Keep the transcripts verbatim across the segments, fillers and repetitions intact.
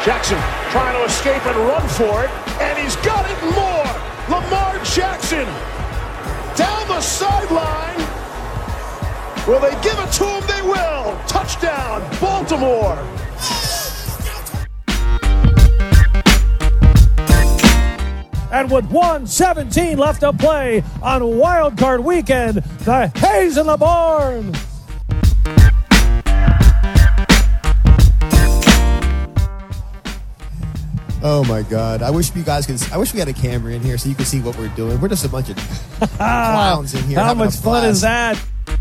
Jackson trying to escape and run for it, and he's got it and more. Lamar Jackson down the sideline. Will they give it to him? They will. Touchdown, Baltimore. And with one seventeen left to play on Wild Card Weekend, the Hayes in the barn. Oh my God! I wish you guys could. I wish we had a camera in here so you could see what we're doing. We're just a bunch of clowns in here. How much fun is that?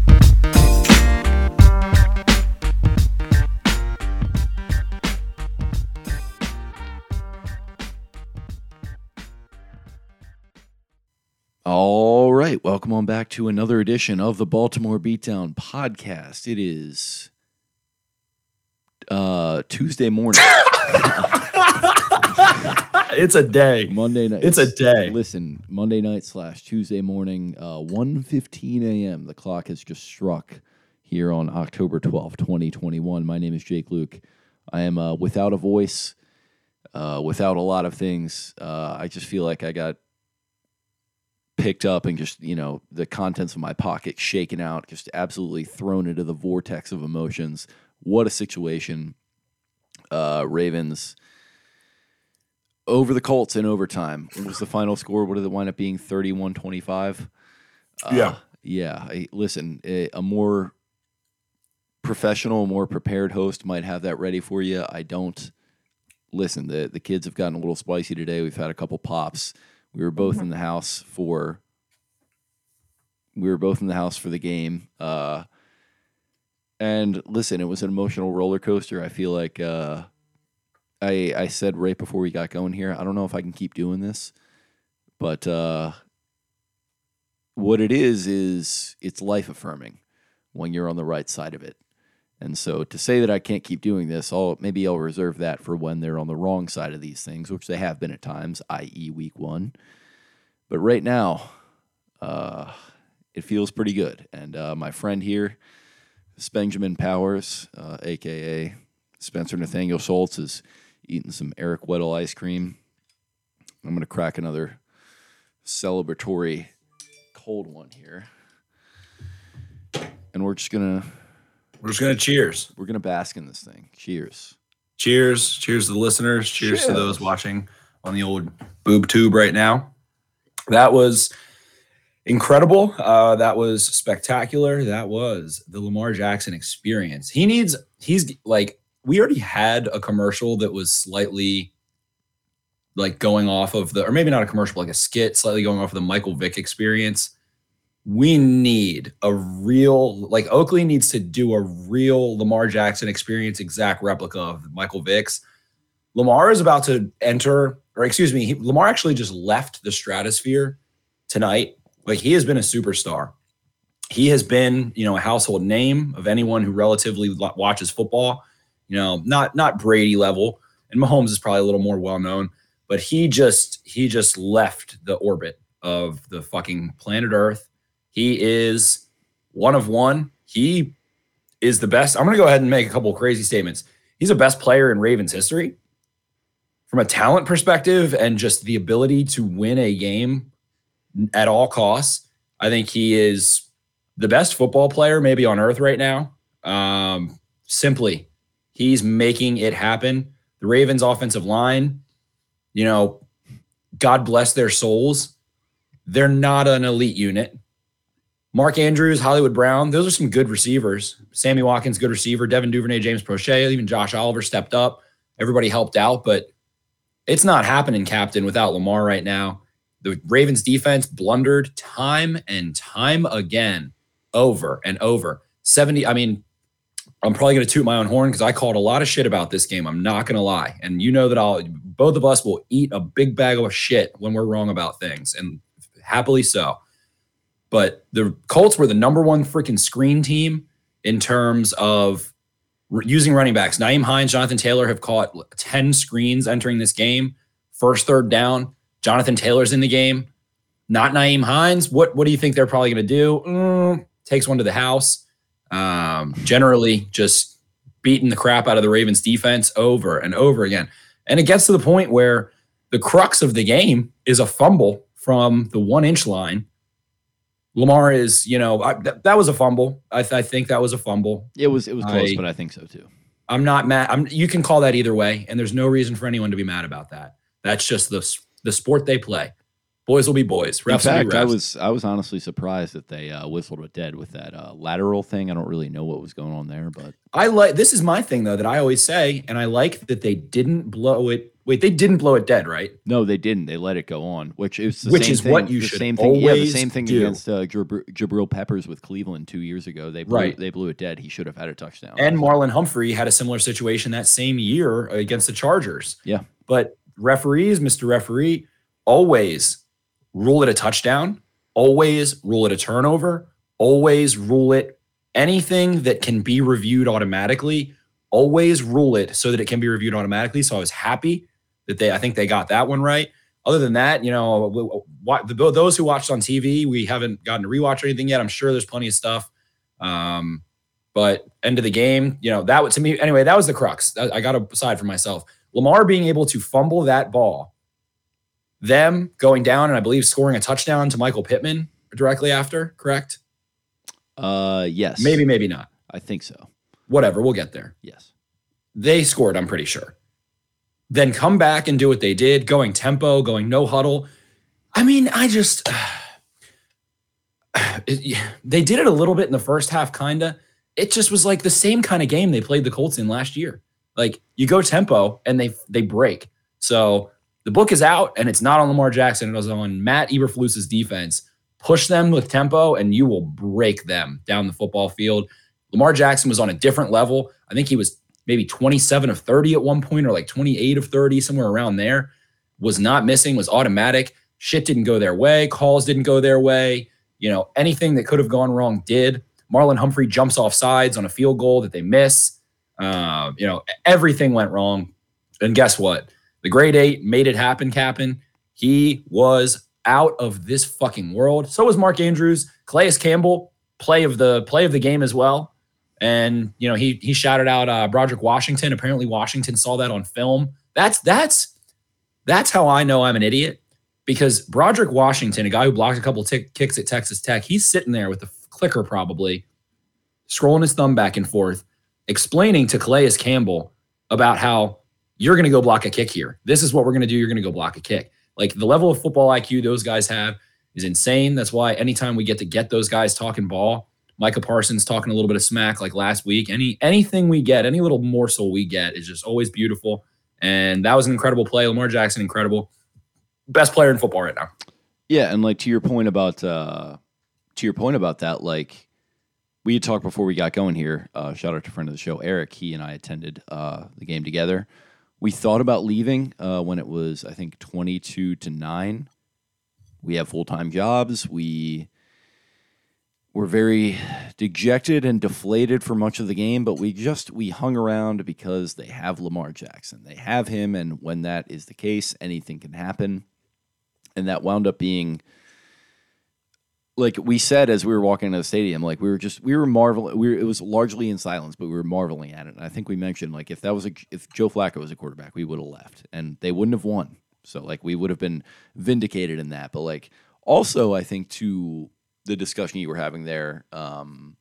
All right, welcome on back to another edition of the Baltimore Beatdown podcast. It is uh, Tuesday morning. It's a day. Monday night. It's a day. Listen, Monday night slash Tuesday morning, uh, one fifteen a.m. The clock has just struck here on October twelfth, twenty twenty-one. My name is Jake Luke. I am uh, without a voice, uh, without a lot of things. Uh, I just feel like I got picked up and just, you know, the contents of my pocket shaken out, just absolutely thrown into the vortex of emotions. What a situation. Uh, Ravens over the Colts in overtime. What was the final score? What did it wind up being? thirty-one twenty-five? Uh, yeah. Yeah. I, listen, a, a more professional, more prepared host might have that ready for you. I don't. Listen, the, the kids have gotten a little spicy today. We've had a couple pops. We were both in the house for we were both in the house for the game. Uh, and listen, it was an emotional roller coaster. I feel like uh, I I said right before we got going here, I don't know if I can keep doing this, but uh, what it is is it's life affirming when you're on the right side of it. And so to say that I can't keep doing this, I'll maybe I'll reserve that for when they're on the wrong side of these things, which they have been at times, that is week one. But right now, uh, it feels pretty good. And uh, my friend here, Benjamin Powers, uh, a k a. Spencer Nathaniel Schultz, is eating some Eric Weddle ice cream. I'm going to crack another celebratory cold one here. And we're just going to... We're just going to cheers. We're going to bask in this thing. Cheers. Cheers. Cheers to the listeners. Cheers, Cheers to those watching on the old boob tube right now. That was incredible. Uh, that was spectacular. That was the Lamar Jackson experience. He needs, he's like, we already had a commercial that was slightly like going off of the, or maybe not a commercial, but like a skit, slightly going off of the Michael Vick experience. We need a real, like Oakley needs to do a real Lamar Jackson experience, exact replica of Michael Vick's. Lamar is about to enter, or excuse me, he, Lamar actually just left the stratosphere tonight. Like he has been a superstar. He has been, you know, a household name of anyone who relatively watches football, you know, not, not Brady level. And Mahomes is probably a little more well-known, but he just, he just left the orbit of the fucking planet Earth. He is one of one. He is the best. I'm going to go ahead and make a couple of crazy statements. He's the best player in Ravens history from a talent perspective and just the ability to win a game at all costs. I think he is the best football player maybe on earth right now. Um, simply, he's making it happen. The Ravens offensive line, you know, God bless their souls. They're not an elite unit. Mark Andrews, Hollywood Brown, those are some good receivers. Sammy Watkins, good receiver. Devin Duvernay, James Prochet, even Josh Oliver stepped up. Everybody helped out, but it's not happening, Captain, without Lamar right now. The Ravens defense blundered time and time again, over and over. seventy, I mean, I'm probably going to toot my own horn because I called a lot of shit about this game. I'm not going to lie. And you know that I'll, both of us will eat a big bag of shit when we're wrong about things, and happily so. But the Colts were the number one freaking screen team in terms of re- using running backs. Nyheim Hines, Jonathan Taylor have caught ten screens entering this game. First, third down, Jonathan Taylor's in the game. Not Nyheim Hines. What, what do you think they're probably going to do? Mm, takes one to the house. Um, generally just beating the crap out of the Ravens defense over and over again. And it gets to the point where the crux of the game is a fumble from the one inch line. Lamar is, you know, I, th- that was a fumble. I, th- I think that was a fumble. It was it was close, I, but I think so too. I'm not mad. I'm, you can call that either way, and there's no reason for anyone to be mad about that. That's just the the sport they play. Boys will be boys. Refs In fact, will be refs. I was I was honestly surprised that they uh, whistled it dead with that uh, lateral thing. I don't really know what was going on there, but I like this is my thing though that I always say, and I like that they didn't blow it. Wait, they didn't blow it dead, right? no, they didn't. They let it go on, which is the Which same is thing, what you the should same thing. Yeah, the always same thing do. against uh, Jabr- Jabril Peppers with Cleveland two years ago. They blew, Right. They blew it dead. He should have had a touchdown. And Marlon Humphrey had a similar situation that same year against the Chargers. Yeah. But referees, Mister Referee, always rule it a touchdown, always rule it a turnover, always rule it anything that can be reviewed automatically, always rule it so that it can be reviewed automatically. So I was happy that they, I think they got that one right. Other than that, you know, what, the, those who watched on T V, we haven't gotten to rewatch or anything yet. I'm sure there's plenty of stuff. Um, but end of the game, you know, that was to me, anyway, that was the crux. I, I got to decide for myself. Lamar being able to fumble that ball, them going down and I believe scoring a touchdown to Michael Pittman directly after, correct? Uh, yes, Maybe, maybe not. I think so. Whatever, we'll get there. Yes. They scored, I'm pretty sure. Then come back and do what they did, going tempo, going no huddle. I mean, I just, it, they did it a little bit in the first half, kind of. It just was like the same kind of game they played the Colts in last year. Like you go tempo and they they break. So the book is out and it's not on Lamar Jackson. It was on Matt Eberflus's defense. Push them with tempo and you will break them down the football field. Lamar Jackson was on a different level. I think he was maybe twenty-seven of thirty at one point or like twenty-eight of thirty, somewhere around there. Was not missing, was automatic. Shit didn't go their way. Calls didn't go their way. You know, anything that could have gone wrong did. Marlon Humphrey jumps off sides on a field goal that they miss. Uh, you know, everything went wrong. And guess what? The grade eight made it happen, Captain. He was out of this fucking world. So was Mark Andrews. Calais Campbell, play of the play of the game as well. And, you know, he he shouted out uh, Broderick Washington. Apparently Washington saw that on film. That's that's that's how I know I'm an idiot. Because Broderick Washington, a guy who blocked a couple tick, kicks at Texas Tech, he's sitting there with the clicker probably, scrolling his thumb back and forth, explaining to Calais Campbell about how you're going to go block a kick here. This is what we're going to do. You're going to go block a kick. Like the level of football I Q those guys have is insane. That's why anytime we get to get those guys talking ball, Micah Parsons talking a little bit of smack like last week, any anything we get, any little morsel we get is just always beautiful. And that was an incredible play. Lamar Jackson, incredible. Best player in football right now. Yeah, and like to your point about uh, to your point about that, like we had talked before we got going here. Uh, shout out to a friend of the show, Eric. He and I attended uh, the game together. We thought about leaving uh, when it was, I think, twenty-two to nine. We have full time jobs. We were very dejected and deflated for much of the game, but we just we hung around because they have Lamar Jackson. They have him, and when that is the case, anything can happen. And that wound up being, like we said as we were walking into the stadium, like we were just we were marveling. We were, it was largely in silence, but we were marveling at it. And I think we mentioned like if that was a, if Joe Flacco was a quarterback, we would have left, and they wouldn't have won. So like we would have been vindicated in that. But like also, I think to the discussion you were having there, um,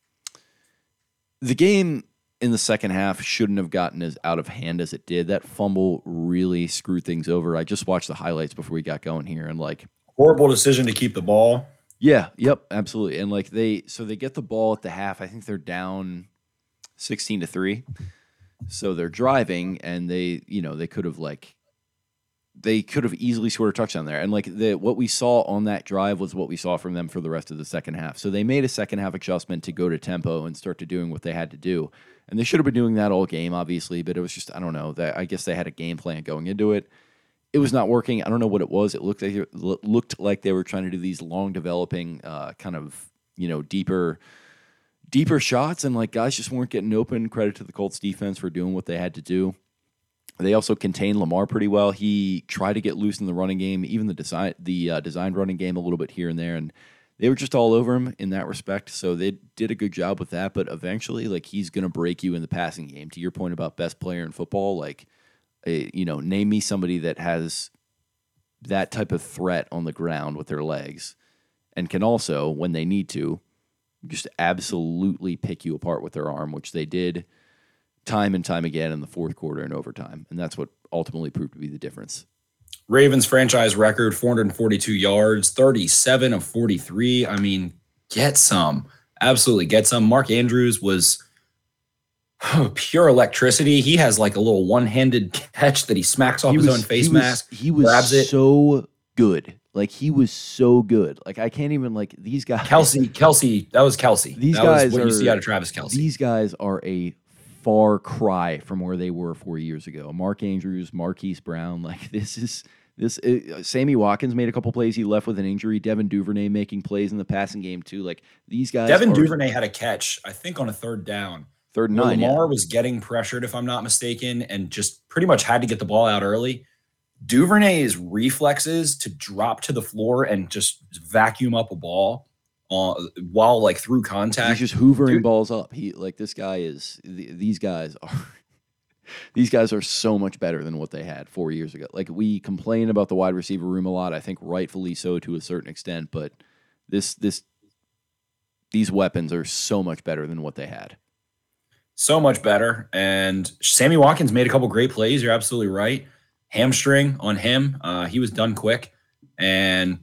the game in the second half shouldn't have gotten as out of hand as it did. That fumble really screwed things over. I just watched the highlights before we got going here, and like Horrible decision to keep the ball. yeah, yep, absolutely. And like they, so they get the ball at the half. I think they're down sixteen to three. So they're driving, and they, you know, they could have like, they could have easily scored a touchdown there. And like the what we saw on that drive was what we saw from them for the rest of the second half. So they made a second half adjustment to go to tempo and start to doing what they had to do. And they should have been doing that all game, obviously, but it was just, I don't know, that I guess they had a game plan going into it. It was not working. I don't know what it was. It looked like it looked like they were trying to do these long developing uh, kind of, you know, deeper deeper shots, and like guys just weren't getting open. Credit to the Colts defense for doing what they had to do. They also contained Lamar pretty well. He tried to get loose in the running game, even the design the uh, designed running game a little bit here and there, and they were just all over him in that respect. So they did a good job with that. But eventually, like he's going to break you in the passing game. To your point about best player in football, like Uh, you know, name me somebody that has that type of threat on the ground with their legs and can also, when they need to, just absolutely pick you apart with their arm, which they did time and time again in the fourth quarter and overtime. And that's what ultimately proved to be the difference. Ravens franchise record, four hundred forty-two yards, thirty-seven of forty-three. I mean, get some. Absolutely get some. Mark Andrews was oh, pure electricity. He has like a little one-handed catch that he smacks off He his was- own face he was- mask. He was grabs it. so good. Like, he was so good. Like, I can't even, like, these guys. Kelsey, Kelsey, that was Kelsey. These that guys was what are, you see out of Travis Kelsey. These guys are a far cry from where they were four years ago. Mark Andrews, Marquise Brown, like this is this. Uh, Sammy Watkins made a couple plays. He left with an injury. Devin Duvernay making plays in the passing game too. Like these guys. Devin are Duvernay had a catch, I think, on a third down. third and Where nine. Lamar Yeah. was getting pressured, if I'm not mistaken, and just pretty much had to get the ball out early. Duvernay's reflexes to drop to the floor and just vacuum up a ball uh, while like through contact. He's just hoovering Dude. balls up. He like this guy is. th- These guys are. These guys are so much better than what they had four years ago. Like we complain about the wide receiver room a lot. I think rightfully so to a certain extent, but this this these weapons are so much better than what they had. So much better. And Sammy Watkins made a couple great plays. You're absolutely right. Hamstring on him. Uh, he was done quick. And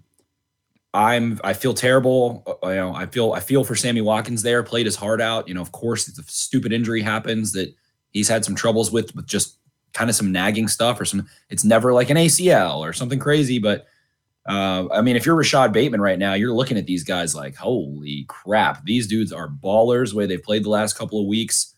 I'm I feel terrible. Uh, you know, I feel I feel for Sammy Watkins there. Played his heart out. You know, of course, the stupid injury happens that he's had some troubles with, with just kind of some nagging stuff or some. It's never like an A C L or something crazy. But uh, I mean, if you're Rashad Bateman right now, you're looking at these guys like, holy crap, these dudes are ballers. The way they've played the last couple of weeks,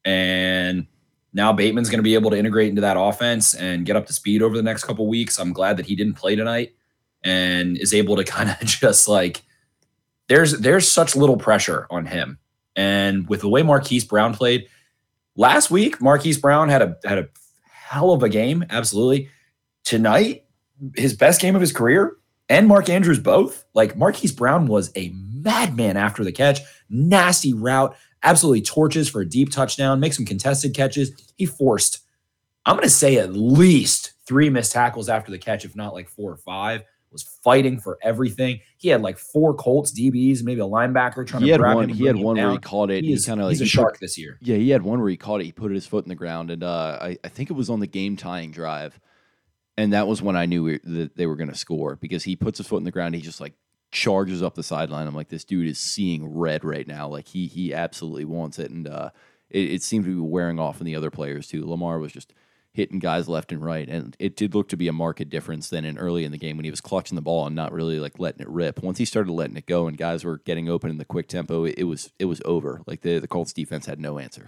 and now Bateman's going to be able to integrate into that offense and get up to speed over the next couple of weeks. I'm glad that he didn't play tonight and is able to kind of just like there's there's such little pressure on him. And with the way Marquise Brown played last week, Marquise Brown had a had a hell of a game. Absolutely. Tonight, his best game of his career, and Mark Andrews both. Like Marquise Brown was a madman after the catch, nasty route. Absolutely torches for a deep touchdown, make some contested catches. He forced, I'm going to say at least three missed tackles after the catch, if not like four or five. Was fighting for everything. He had like four Colts D Bs, maybe a linebacker trying He to had grab one. him. and He had bring him one where he down. caught it. He He is, kind of like he's a he shark put- this year. Yeah, he had one where he caught it. He put his foot in the ground, and uh, I, I think it was on the game tying drive, and that was when I knew we, that they were going to score because he puts his foot in the ground. He just like charges up the sideline. I'm like, this dude is seeing red right now. Like he he absolutely wants it, and uh, it, it seemed to be wearing off in the other players too. Lamar was just hitting guys left and right, and it did look to be a marked difference than in early in the game when he was clutching the ball and not really like letting it rip. Once he started letting it go and guys were getting open in the quick tempo, it, it was it was over. Like the the Colts defense had no answer.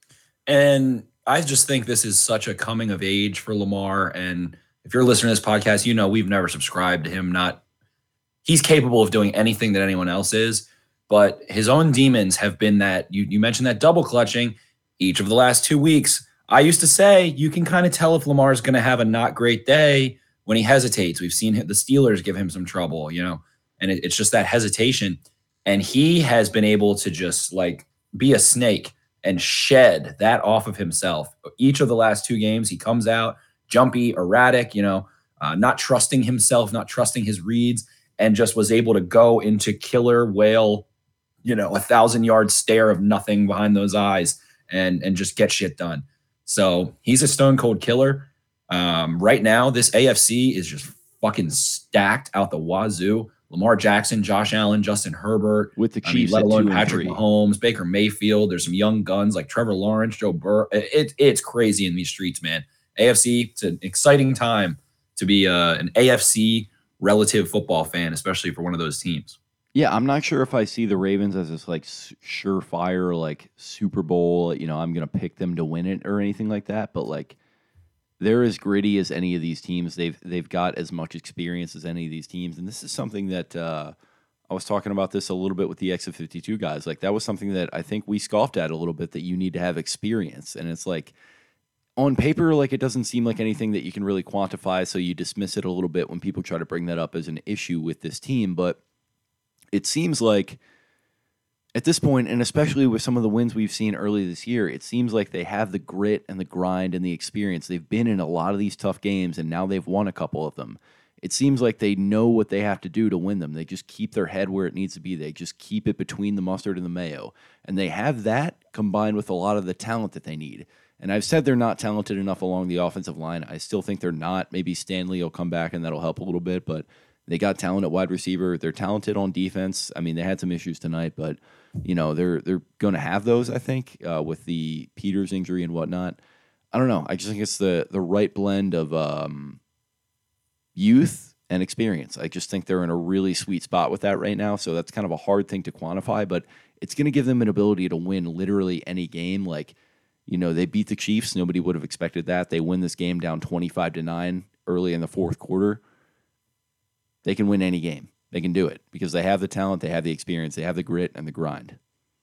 And I just think this is such a coming of age for Lamar. And if you're listening to this podcast, you know we've never subscribed to him. Not he's capable of doing anything that anyone else is, but his own demons have been that you you mentioned that double clutching each of the last two weeks. I used to say you can kind of tell if Lamar's going to have a not great day when he hesitates. We've seen the Steelers give him some trouble, you know, and it, it's just that hesitation. And he has been able to just like be a snake and shed that off of himself. Each of the last two games, he comes out jumpy, erratic, you know, uh, not trusting himself, not trusting his reads, and just was able to go into killer whale, you know, a thousand yard stare of nothing behind those eyes and, and just get shit done. So he's a stone cold killer. Um, right now, this A F C is just fucking stacked out the wazoo. Lamar Jackson, Josh Allen, Justin Herbert, With the I mean, Chiefs let at alone two and Patrick three. Mahomes, Baker Mayfield. There's some young guns like Trevor Lawrence, Joe Burrow. It, it's crazy in these streets, man. A F C, it's an exciting time to be uh, an A F C relative football fan, especially for one of those teams. Yeah, I'm not sure if I see the Ravens as this like s- surefire like Super Bowl. You know, I'm gonna pick them to win it or anything like that. But like, they're as gritty as any of these teams. They've they've got as much experience as any of these teams, and this is something that uh, I was talking about this a little bit with the X of fifty-two guys. Like that was something that I think we scoffed at a little bit. That you need to have experience, and it's like on paper, like it doesn't seem like anything that you can really quantify. So you dismiss it a little bit when people try to bring that up as an issue with this team, but it seems like At this point, and especially with some of the wins we've seen early this year, it seems like they have the grit and the grind and the experience. They've been in a lot of these tough games, and now they've won a couple of them. It seems like they know what they have to do to win them. They just keep their head where it needs to be. They just keep it between the mustard and the mayo. And they have that combined with a lot of the talent that they need. And I've said they're not talented enough along the offensive line. I still think they're not. Maybe Stanley will come back and that'll help a little bit, but they got talent at wide receiver. They're talented on defense. I mean, they had some issues tonight, but you know they're they're going to have those. I think uh, with the Peters injury and whatnot. I don't know. I just think it's the the right blend of um, youth and experience. I just think they're in a really sweet spot with that right now. So that's kind of a hard thing to quantify, but it's going to give them an ability to win literally any game. Like you know, they beat the Chiefs. Nobody would have expected that. They win this game down twenty-five to nine early in the fourth quarter. They can win any game. They can do it because they have the talent, they have the experience, they have the grit and the grind.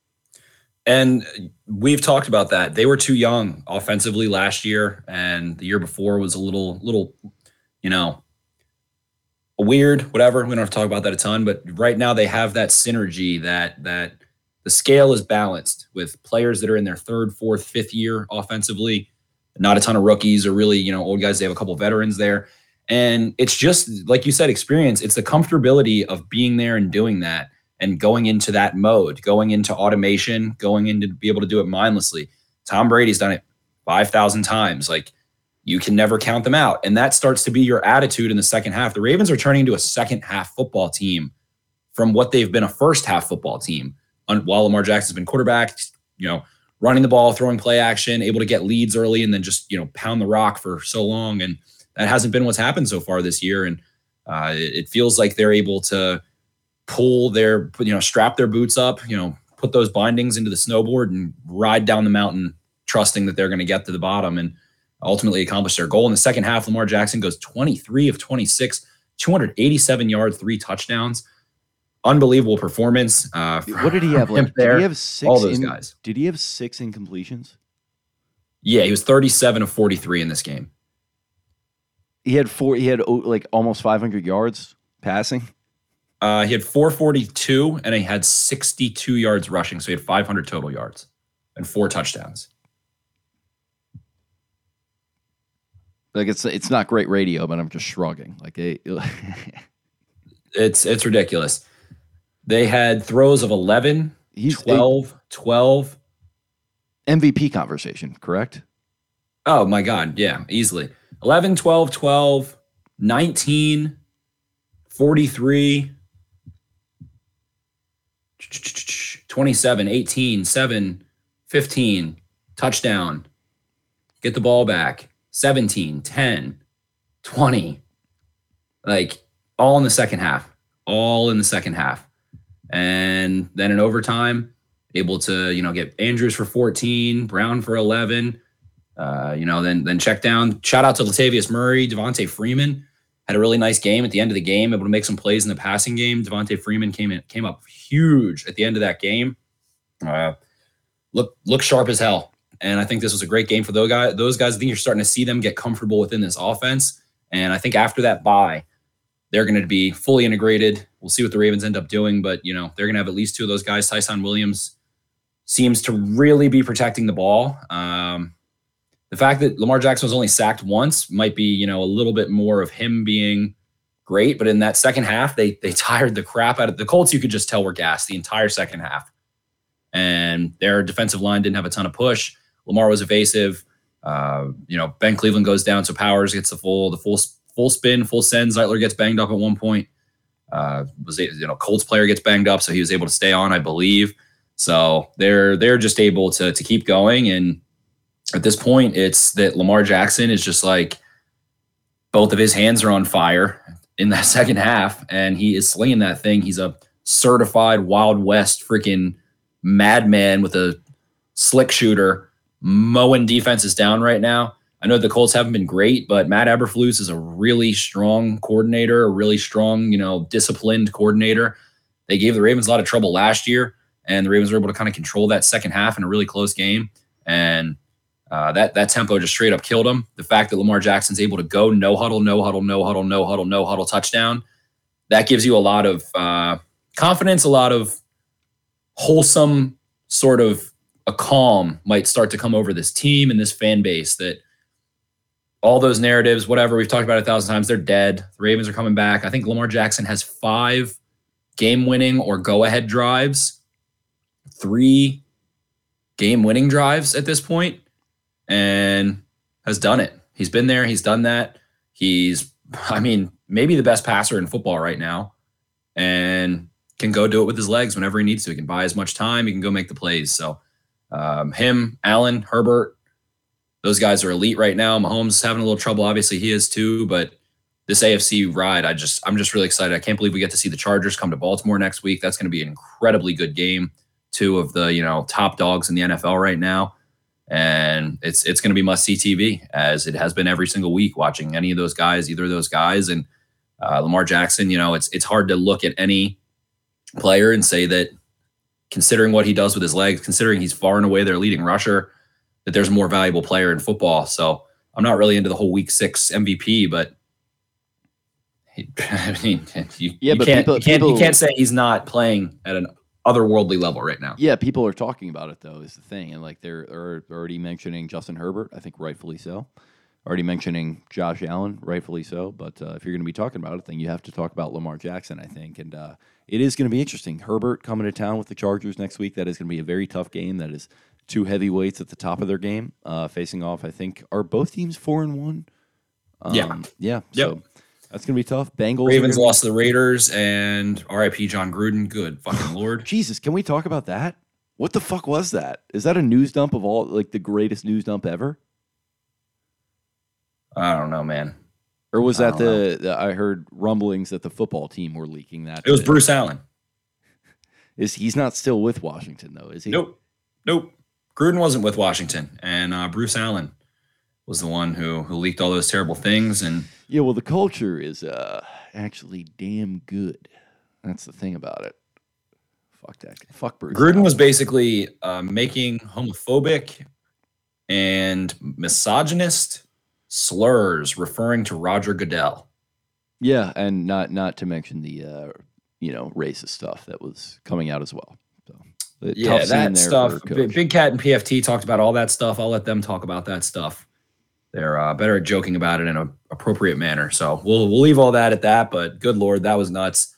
And we've talked about that. They were too young offensively last year, and the year before was a little, little, you know, weird, whatever. We don't have to talk about that a ton, but right now they have that synergy that that the scale is balanced with players that are in their third, fourth, fifth year offensively. Not a ton of rookies or really, you know, old guys. They have a couple of veterans there. And it's just, like you said, experience. It's the comfortability of being there and doing that and going into that mode, going into automation, going into be able to do it mindlessly. Tom Brady's done it five thousand times. Like, you can never count them out. And that starts to be your attitude in the second half. The Ravens are turning into a second half football team from what they've been a first half football team. While Lamar Jackson's been quarterback, you know, running the ball, throwing play action, able to get leads early and then just, you know, pound the rock for so long. And that hasn't been what's happened so far this year. And uh, it, it feels like they're able to pull their, you know, strap their boots up, you know, put those bindings into the snowboard and ride down the mountain, trusting that they're going to get to the bottom and ultimately accomplish their goal. In the second half, Lamar Jackson goes twenty-three of twenty-six, two hundred eighty-seven yards, three touchdowns. Unbelievable performance. Uh, what did he have? Like, did he have six? All those in, guys. Did he have six incompletions? Yeah, he was thirty-seven of forty-three in this game. He had four. He had like almost five hundred yards passing. Uh, he had four forty-two, and he had sixty-two yards rushing. So he had five hundred total yards and four touchdowns. Like it's it's not great radio, but I'm just shrugging. Like it, it's it's ridiculous. They had throws of eleven, He's twelve, a, twelve. M V P conversation, correct? Oh my God, yeah, easily. eleven, twelve, twelve, nineteen, forty-three, twenty-seven, eighteen, seven, fifteen, touchdown, get the ball back, seventeen, ten, twenty, like all in the second half, all in the second half. And then in overtime, able to, you know, get Andrews for fourteen, Brown for eleven, uh, you know, then then check down. Shout out to Latavius Murray, Devontae Freeman had a really nice game at the end of the game, able to make some plays in the passing game. Devontae Freeman came in, came up huge at the end of that game. Uh, look, look sharp as hell. And I think this was a great game for those guys. Those guys, I think you're starting to see them get comfortable within this offense. And I think after that bye, they're going to be fully integrated. We'll see what the Ravens end up doing, but you know, they're going to have at least two of those guys. Tyson Williams seems to really be protecting the ball. Um, the fact that Lamar Jackson was only sacked once might be, you know, a little bit more of him being great, but in that second half, they they tired the crap out of the Colts. You could just tell were gassed the entire second half, and their defensive line didn't have a ton of push. Lamar was evasive. Uh, you know, Ben Cleveland goes down, so Powers gets the full the full full spin, full send. Zeitler gets banged up at one point. Uh, was you know Colts player gets banged up, so he was able to stay on, I believe. So they're they're just able to to keep going, and at this point, it's that Lamar Jackson is just like both of his hands are on fire in that second half, and he is slinging that thing. He's a certified Wild West freaking madman with a slick shooter, mowing defenses down right now. I know the Colts haven't been great, but Matt Eberflus is a really strong coordinator, a really strong, you know, disciplined coordinator. They gave the Ravens a lot of trouble last year, and the Ravens were able to kind of control that second half in a really close game. And uh, that that tempo just straight up killed them. The fact that Lamar Jackson's able to go no huddle, no huddle, no huddle, no huddle, no huddle touchdown, that gives you a lot of uh, confidence, a lot of wholesome sort of a calm might start to come over this team and this fan base, that all those narratives, whatever, we've talked about it a thousand times, they're dead. The Ravens are coming back. I think Lamar Jackson has five game-winning or go-ahead drives, three game-winning drives at this point, and has done it. He's been there. He's done that. He's, I mean, maybe the best passer in football right now, and can go do it with his legs whenever he needs to. He can buy as much time. He can go make the plays. So um, him, Allen, Herbert, those guys are elite right now. Mahomes is having a little trouble. Obviously, he is too. But this A F C ride, I just, I'm just really excited. I can't believe we get to see the Chargers come to Baltimore next week. That's going to be an incredibly good game. Two of the, you know, top dogs in the N F L right now. And it's it's going to be must-see T V, as it has been every single week, watching any of those guys, either of those guys. And uh, Lamar Jackson, you know, it's it's hard to look at any player and say that, considering what he does with his legs, considering he's far and away their leading rusher, that there's a more valuable player in football. So I'm not really into the whole week six M V P, but he, I mean, you, yeah, you, but can't, people, you, can't, people, you can't say he's not playing at an otherworldly level right now. Yeah, people are talking about it, though, is the thing. And like they're, they're already mentioning Justin Herbert, I think rightfully so. Already mentioning Josh Allen, rightfully so. But uh, if you're going to be talking about it, then you have to talk about Lamar Jackson, I think. And uh, it is going to be interesting. Herbert coming to town with the Chargers next week. That is going to be a very tough game. That is two heavyweights at the top of their game, uh, facing off. I think, are both teams four and one? Um, yeah. Yeah. Yep. So that's going to be tough. Bengals. Ravens gonna lost to the Raiders, and R I P John Gruden. Good fucking Lord. Jesus, can we talk about that? What the fuck was that? Is that a news dump of all, like the greatest news dump ever? I don't know, man. Or was I that don't the, the, I heard rumblings that the football team were leaking that. It was to- Bruce Allen. Is he's not still with Washington though, is he? Nope. Nope. Gruden wasn't with Washington, and uh, Bruce Allen was the one who who leaked all those terrible things. And Yeah, well, the culture is uh, actually damn good. That's the thing about it. Fuck that guy. Fuck Bruce. Gruden Allen. was basically uh, making homophobic and misogynist slurs referring to Roger Goodell. Yeah, and not not to mention the uh, you know racist stuff that was coming out as well. So the Yeah, tough scene that there stuff. for Big, Coach. Big Cat and P F T talked about all that stuff. I'll let them talk about that stuff. They're uh, better at joking about it in an appropriate manner. So we'll we'll leave all that at that. But good Lord, that was nuts.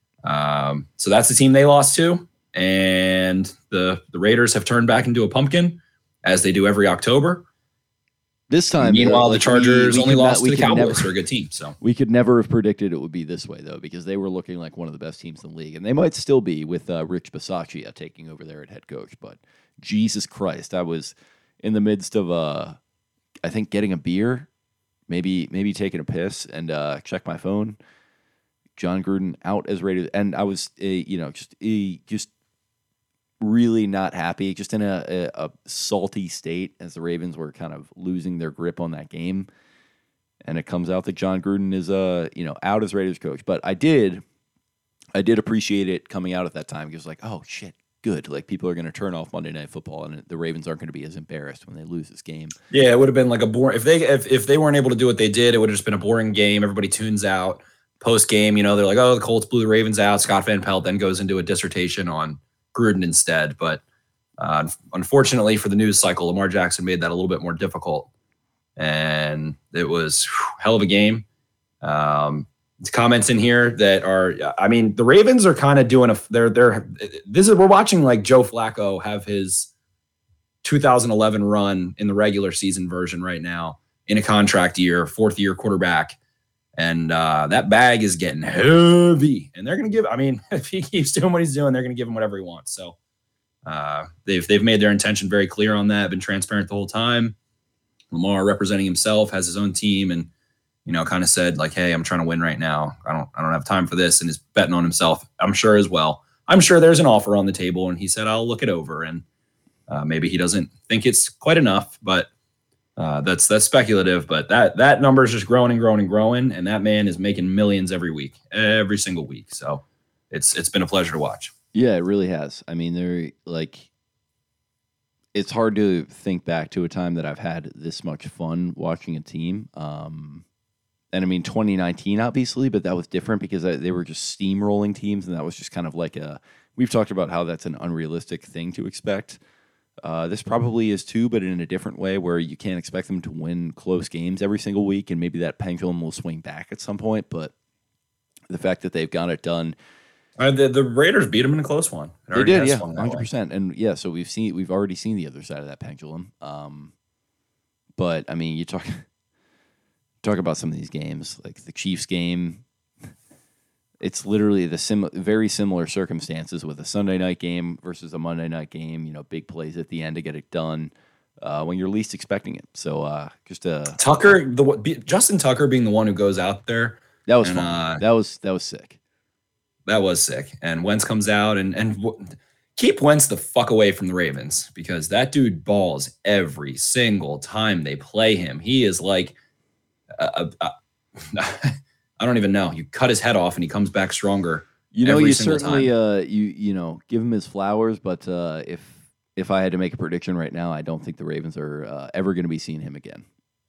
Um, so that's the team they lost to, and the the Raiders have turned back into a pumpkin, as they do every October. This time, Meanwhile, uh, the like, Chargers we- we only could lost not- to we the could Cowboys, never- who are a good team. So We could never have predicted it would be this way, though, because they were looking like one of the best teams in the league. And they might still be with uh, Rich Bisaccia taking over there at head coach. But Jesus Christ, I was in the midst of, uh, I think, getting a beer, maybe maybe taking a piss, and uh, check my phone. John Gruden out as Raiders. And I was, uh, you know, just uh, just really not happy, just in a, a, a salty state as the Ravens were kind of losing their grip on that game. And it comes out that John Gruden is, uh, you know, out as Raiders coach. But I did, I did appreciate it coming out at that time. Because like, oh shit, good. Like people are going to turn off Monday Night Football, and the Ravens aren't going to be as embarrassed when they lose this game. yeah, it would have been like a boring. If they if if they weren't able to do what they did, it would have just been a boring game. Everybody tunes out. Post game, you know, they're like, oh, the Colts blew the Ravens out. Scott Van Pelt then goes into a dissertation on Gruden instead. But uh, unfortunately for the news cycle, Lamar Jackson made that a little bit more difficult. And it was whew, hell of a game. Um, comments in here that are, I mean, the Ravens are kind of doing a, they're, they're, this is, we're watching like Joe Flacco have his two thousand eleven run in the regular season version right now in a contract year, fourth year quarterback. And uh, that bag is getting heavy. And they're going to give, I mean, if he keeps doing what he's doing, they're going to give him whatever he wants. So uh, they've, they've made their intention very clear on that, been transparent the whole time. Lamar representing himself, has his own team, and, you know, kind of said like, hey, I'm trying to win right now. I don't, I don't have time for this. And is betting on himself, I'm sure as well. I'm sure there's an offer on the table, and he said, I'll look it over. And uh, maybe he doesn't think it's quite enough, but Uh, that's that's speculative, but that that number is just growing and growing and growing, and that man is making millions every week, every single week. So it's it's been a pleasure to watch. Yeah, it really has. I mean, they're like, it's hard to think back to a time that I've had this much fun watching a team. Um, And I mean, twenty nineteen, obviously, but that was different because they were just steamrolling teams, and that was just kind of like a. We've talked about how that's an unrealistic thing to expect. Uh, this probably is too, but in a different way, where you can't expect them to win close games every single week, and maybe that pendulum will swing back at some point. But the fact that they've got it done, uh, the the Raiders beat them in a close one. They did, yeah, one hundred percent. And yeah, so we've seen we've already seen the other side of that pendulum. Um, but I mean, you talk talk about some of these games, like the Chiefs game. It's literally the sim- very similar circumstances with a Sunday night game versus a Monday night game. You know, big plays at the end to get it done uh, when you're least expecting it. So uh, just uh, Tucker, the Justin Tucker being the one who goes out there. That was and, fun. Uh, that was that was sick. That was sick. And Wentz comes out and and w- keep Wentz the fuck away from the Ravens because that dude balls every single time they play him. He is like. A, a, a I don't even know. You cut his head off and he comes back stronger. You know, every you single certainly time. uh, you you know give him his flowers, but uh, if if I had to make a prediction right now, I don't think the Ravens are uh, ever going to be seeing him again.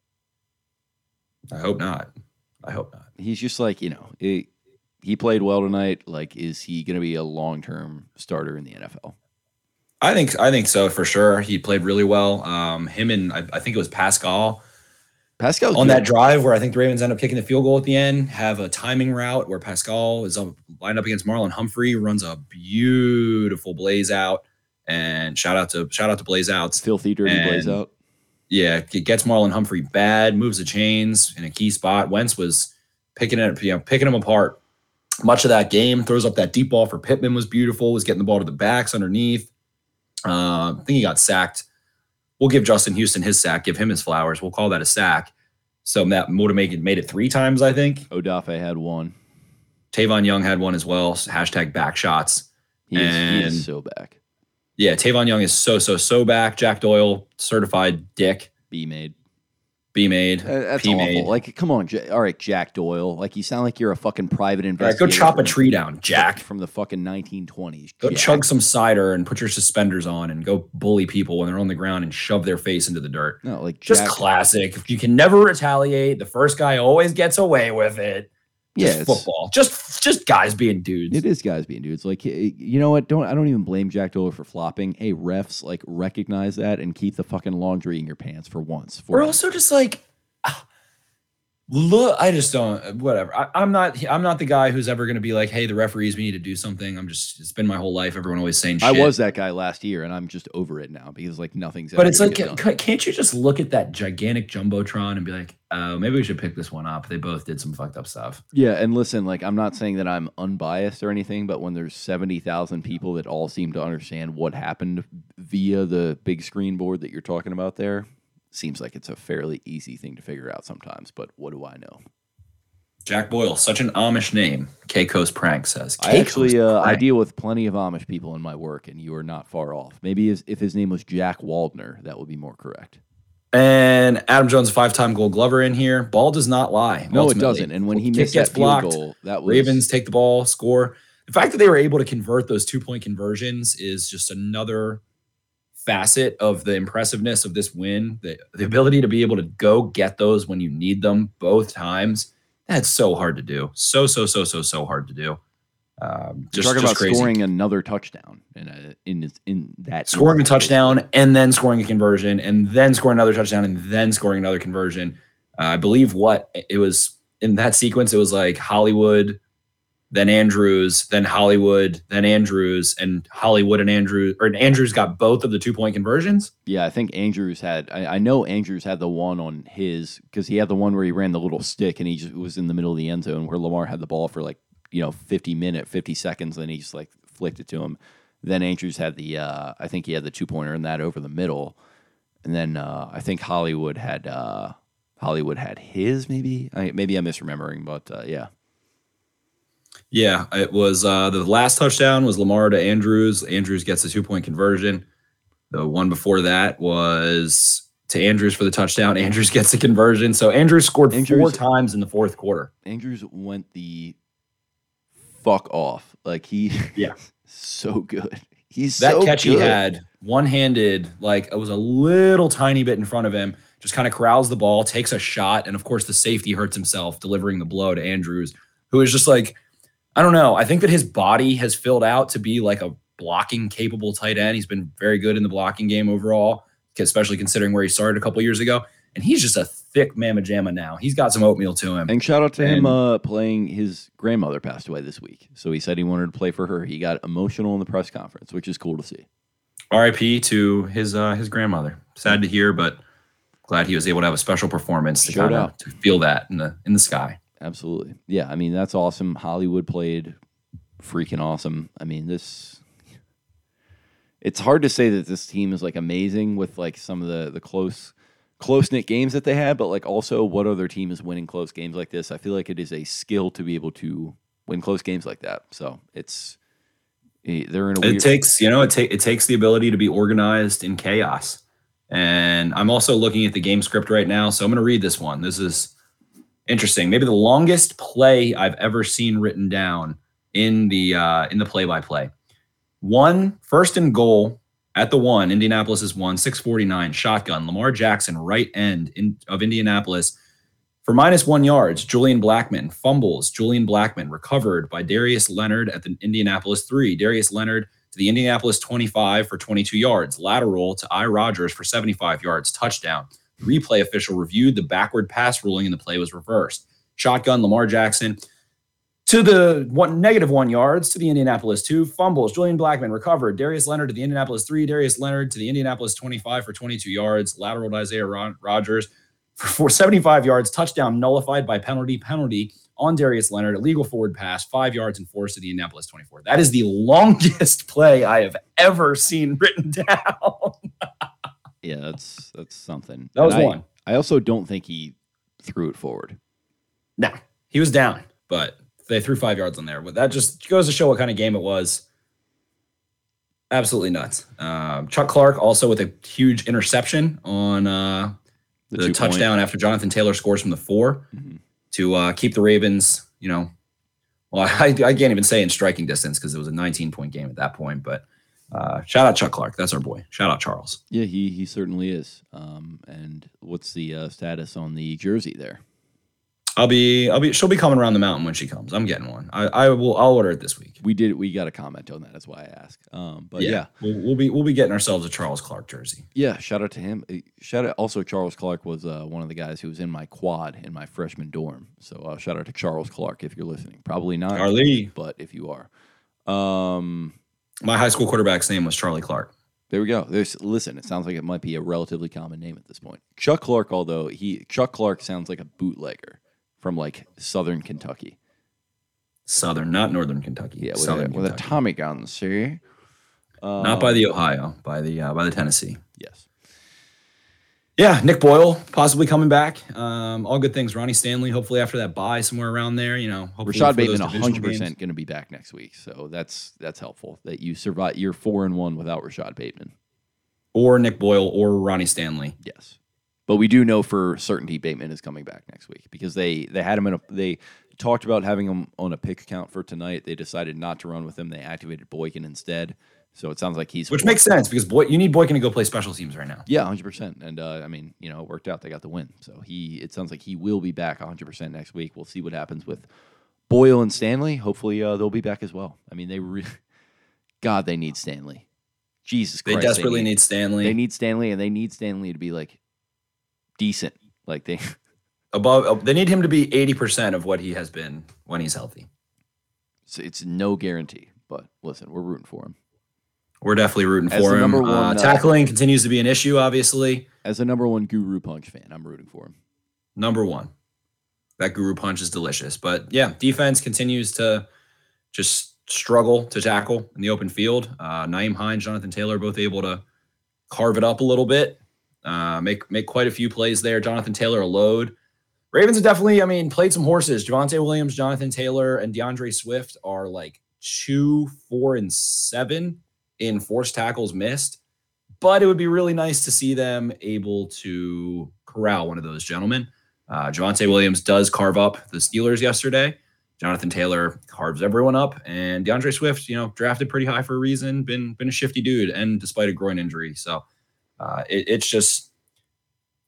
I hope not. I hope not. He's just like you know it, he played well tonight. Like, is he going to be a long term starter in the N F L? I think I think so for sure. He played really well. Um, him and I, I think it was Pascal. Pascal on that drive where I think the Ravens end up kicking the field goal at the end, have a timing route where Pascal is up, lined up against Marlon Humphrey, runs a beautiful blaze out, and shout out to shout out to blaze outs, filthy dirty and, blaze out. Yeah, it gets Marlon Humphrey bad, moves the chains in a key spot. Wentz was picking it, you know, picking him apart much of that game. Throws up that deep ball for Pittman was beautiful. Was getting the ball to the backs underneath. Uh, I think he got sacked. We'll give Justin Houston his sack, give him his flowers. We'll call that a sack. So that would have made it, made it three times, I think. Odafe had one. Tavon Young had one as well. Hashtag back shots. He is, he is so back. Yeah, Tavon Young is so, so, so back. Jack Doyle, certified dick. B-made. B-made. Uh, that's P-made. awful. Like, come on. J- All right, Jack Doyle. Like, you sound like you're a fucking private All right, investigator. go chop a from- tree down, Jack. From the fucking nineteen twenties. Go Jack. chug some cider and put your suspenders on and go bully people when they're on the ground and shove their face into the dirt. No, like Just Jack- classic. You can never retaliate. The first guy always gets away with it. Yeah, Just it's- football. Just just guys being dudes. It is guys being dudes. Like, you know what? Don't I don't even blame Jack Doyle for flopping. Hey, refs, like, recognize that and keep the fucking laundry in your pants for once. For We're once. also just like, look, I just don't. Whatever. I, I'm not. I'm not the guy who's ever going to be like, hey, the referees, we need to do something. I'm just. It's been my whole life. Everyone always saying shit. I was that guy last year, and I'm just over it now because like nothing's. But ever it's gonna like, get ca- done. can't you just look at that gigantic jumbotron and be like, oh, maybe we should pick this one up? They both did some fucked up stuff. Yeah, and listen, like I'm not saying that I'm unbiased or anything, but when there's seventy thousand people that all seem to understand what happened via the big screen board that you're talking about there, seems like it's a fairly easy thing to figure out sometimes. But what do I know? Jack Boyle, such an Amish name. Keiko's Prank says. I actually, Keiko's uh, I Prank. deal with plenty of Amish people in my work, and you are not far off. Maybe his, if his name was Jack Waldner, that would be more correct. And Adam Jones, five-time Gold Glover in here. Ball does not lie. No, ultimately. it doesn't. And when he Kick missed gets that field blocked, goal, that was Ravens take the ball, score. The fact that they were able to convert those two-point conversions is just another facet of the impressiveness of this win. The, the ability to be able to go get those when you need them both times. That's so hard to do. So, so, so, so, so hard to do. Um, You're just, talking just about crazy. scoring another touchdown in a, in in that Scoring a instance. touchdown and then scoring a conversion and then scoring another touchdown and then scoring another conversion. Uh, I believe what it was in that sequence, it was like Hollywood, then Andrews, then Hollywood, then Andrews, and Hollywood and Andrews, or Andrews got both of the two point conversions. Yeah, I think Andrews had. I, I know Andrews had the one on his because he had the one where he ran the little stick and he just was in the middle of the end zone where Lamar had the ball for like you know fifty minute, fifty seconds, and he just like flicked it to him. Then Andrews had the. Uh, I think he had the two pointer in that over the middle, and then uh, I think Hollywood had. Uh, Hollywood had his maybe. I, maybe I'm misremembering, but uh, yeah. Yeah, it was uh, the last touchdown was Lamar to Andrews. Andrews gets a two point conversion. The one before that was to Andrews for the touchdown. Andrews gets a conversion. So Andrews scored Andrews- four times in the fourth quarter. Andrews went the fuck off. Like he, Yeah. so good. He's That so catch good. he had one handed, like it was a little tiny bit in front of him. just kind of corrals the ball, takes a shot, and of course the safety hurts himself delivering the blow to Andrews, who is just like, I don't know. I think that his body has filled out to be like a blocking capable tight end. He's been very good in the blocking game overall, especially considering where he started a couple years ago. And he's just a thick mamma jamma now. He's got some oatmeal to him. And shout out to and, him uh, playing. His grandmother passed away this week. So he said he wanted to play for her. He got emotional in the press conference, which is cool to see. R I P to his uh, his grandmother. Sad to hear, but glad he was able to have a special performance to kind of to feel that in the in the sky. Absolutely. Yeah, I mean, that's awesome. Hollywood played freaking awesome. I mean, this it's hard to say that this team is like amazing with like some of the the close close-knit games that they had, but like also what other team is winning close games like this? I feel like it is a skill to be able to win close games like that. So it's they're in a weird... It takes, you know, it, ta- it takes the ability to be organized in chaos. And I'm also looking at the game script right now, so I'm going to read this one. This is interesting. Maybe the longest play I've ever seen written down in the uh, in the play-by-play. One, first and goal at the one, Indianapolis is one, six forty-nine, shotgun. Lamar Jackson, right end in, of Indianapolis for minus one yards. Julian Blackmon fumbles. Julian Blackmon recovered by Darius Leonard at the Indianapolis three. Darius Leonard to the Indianapolis twenty-five for twenty-two yards. Lateral to I. Rogers for seventy-five yards. Touchdown. The replay official reviewed the backward pass ruling and the play was reversed. Shotgun, Lamar Jackson to the one negative one yards to the Indianapolis two. Fumbles. Julian Blackmon recovered. Darius Leonard to the Indianapolis three. Darius Leonard to the Indianapolis twenty-five for twenty-two yards. Lateral to Isaiah Rogers for seventy-five yards. Touchdown nullified by penalty. Penalty on Darius Leonard. Illegal forward pass. Five yards and force to the Indianapolis twenty-four. That is the longest play I have ever seen written down. Yeah, that's that's something. That was and one. I, I also don't think he threw it forward. No, he was down, but they threw five yards on there. But that just goes to show what kind of game it was. Absolutely nuts. Um, Chuck Clark also with a huge interception on uh, the, the touchdown point. After Jonathan Taylor scores from the four mm-hmm. to uh, keep the Ravens, you know, well, I, I can't even say in striking distance because it was a nineteen-point game at that point, but Uh, shout out Chuck Clark. That's our boy. Shout out Charles. Yeah, he he certainly is. Um, and what's the uh, status on the jersey there? I'll be I'll be she'll be coming around the mountain when she comes. I'm getting one. I, I will I'll order it this week. We did we got a comment on that. That's why I asked. Um, but yeah, yeah. We'll, we'll be we'll be getting ourselves a Charles Clark jersey. Yeah, shout out to him. Shout out also Charles Clark was uh, one of the guys who was in my quad in my freshman dorm. So uh, shout out to Charles Clark if you're listening. Probably not, Charlie, but if you are. Um. My high school quarterback's name was Charlie Clark. There we go. There's listen, it sounds like it might be a relatively common name at this point. Chuck Clark, although he Chuck Clark sounds like a bootlegger from like Southern Kentucky. Southern, not Northern Kentucky. Yeah, with, Southern a, with a Tommy gun, see? Um, not by the Ohio, by the uh, by the Tennessee. Yes. Yeah, Nick Boyle possibly coming back. Um, all good things. Ronnie Stanley, hopefully after that bye somewhere around there. You know, Rashad Bateman, one hundred percent going to be back next week, so that's that's helpful that you survive. You're four and one without Rashad Bateman, or Nick Boyle, or Ronnie Stanley. Yes, but we do know for certainty Bateman is coming back next week because they they had him in a they talked about having him on a pick count for tonight. They decided not to run with him. They activated Boykin instead. So it sounds like he's... Which makes sense because boy, you need Boykin to go play special teams right now. Yeah, one hundred percent. And, uh, I mean, you know, it worked out. They got the win. So he, it sounds like he will be back one hundred percent next week. We'll see what happens with Boyle and Stanley. Hopefully uh, they'll be back as well. I mean, they re- God, they need Stanley. Jesus Christ. They desperately they need, need Stanley. They need Stanley, and they need Stanley to be, like, decent. Like, they... Above, they need him to be eighty percent of what he has been when he's healthy. So it's no guarantee. But, listen, we're rooting for him. We're definitely rooting as for him. One, uh, tackling uh, continues to be an issue, obviously. As a number one Guru Punch fan, I'm rooting for him. Number one. That Guru Punch is delicious. But, yeah, defense continues to just struggle to tackle in the open field. Uh, Nyheim Hines, Jonathan Taylor, both able to carve it up a little bit, uh, make make quite a few plays there. Jonathan Taylor a load. Ravens have definitely, I mean, played some horses. Javonte Williams, Jonathan Taylor, and DeAndre Swift are like two, four, and seven in forced tackles missed, but it would be really nice to see them able to corral one of those gentlemen. Uh, Javonte Williams does carve up the Steelers yesterday. Jonathan Taylor carves everyone up, and DeAndre Swift, you know, drafted pretty high for a reason, been been a shifty dude, and despite a groin injury. So uh, it, it's just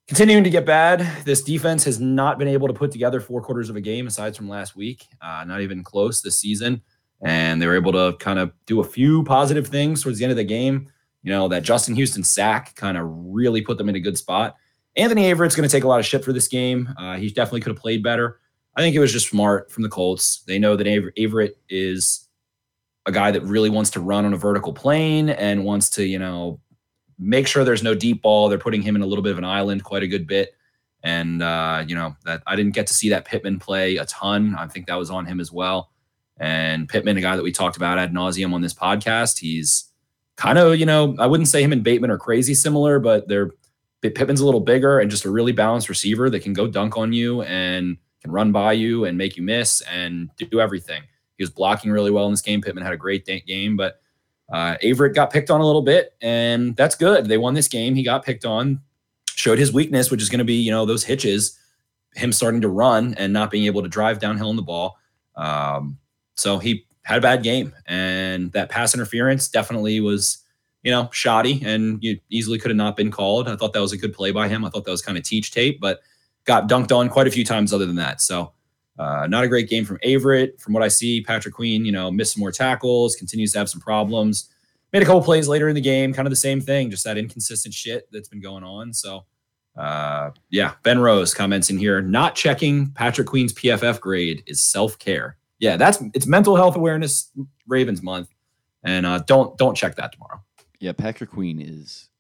continuing to get bad. This defense has not been able to put together four quarters of a game aside from last week. Uh, not even close this season. And they were able to kind of do a few positive things towards the end of the game. You know, that Justin Houston sack kind of really put them in a good spot. Anthony Averett's going to take a lot of shit for this game. Uh, he definitely could have played better. I think it was just smart from the Colts. They know that Aver- Averett is a guy that really wants to run on a vertical plane and wants to, you know, make sure there's no deep ball. They're putting him in a little bit of an island quite a good bit. And, uh, you know, that I didn't get to see that Pittman play a ton. I think that was on him as well. And Pittman, a guy that we talked about ad nauseum on this podcast, he's kind of, you know, I wouldn't say him and Bateman are crazy similar, but they're Pittman's a little bigger and just a really balanced receiver that can go dunk on you and can run by you and make you miss and do everything. He was blocking really well in this game. Pittman had a great game, but uh, Averett got picked on a little bit, and that's good. They won this game. He got picked on, showed his weakness, which is going to be, you know, those hitches, him starting to run and not being able to drive downhill on the ball. Um, so he had a bad game, and that pass interference definitely was, you know, shoddy, and you easily could have not been called. I thought that was a good play by him. I thought that was kind of teach tape, but got dunked on quite a few times other than that. So uh, not a great game from Averett. From what I see, Patrick Queen, you know, missed some more tackles, continues to have some problems. Made a couple plays later in the game, kind of the same thing, just that inconsistent shit that's been going on. So, uh, yeah, Ben Rose comments in here, not checking Patrick Queen's P F F grade is self-care. Yeah, that's it's Mental Health Awareness Ravens month, and uh, don't don't check that tomorrow. Yeah, Patrick Queen is.